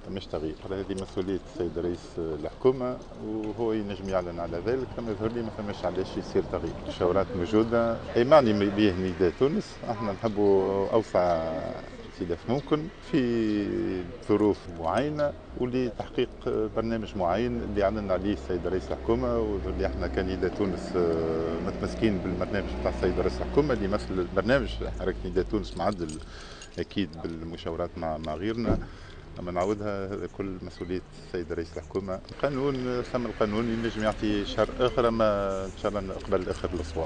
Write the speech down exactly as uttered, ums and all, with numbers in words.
مش تغيير. هذه مسؤولية السيد رئيس الحكومة وهو ينجم يعلن على ذلك، كما يظهر لي ما فماش علاش يصير تغيير. الشورات موجودة، أي معني به نداء تونس، احنا نحبوا أوسع استهداف ممكن في ظروف معينة ولتحقيق برنامج معين اللي أعلن عليه السيد رئيس الحكومة، واللي احنا كنداء تونس متمسكين بالبرنامج بتاع السيد رئيس الحكومة اللي يمثل البرنامج حركة نداء تونس معدل أكيد بالمشاورات مع مع غيرنا. أما نعودها هذا كل مسؤولية السيد رئيس الحكومة. القانون ثم القانون ينجم يعطي شهر آخر، أما إن شاء الله قبل آخر الأسبوع.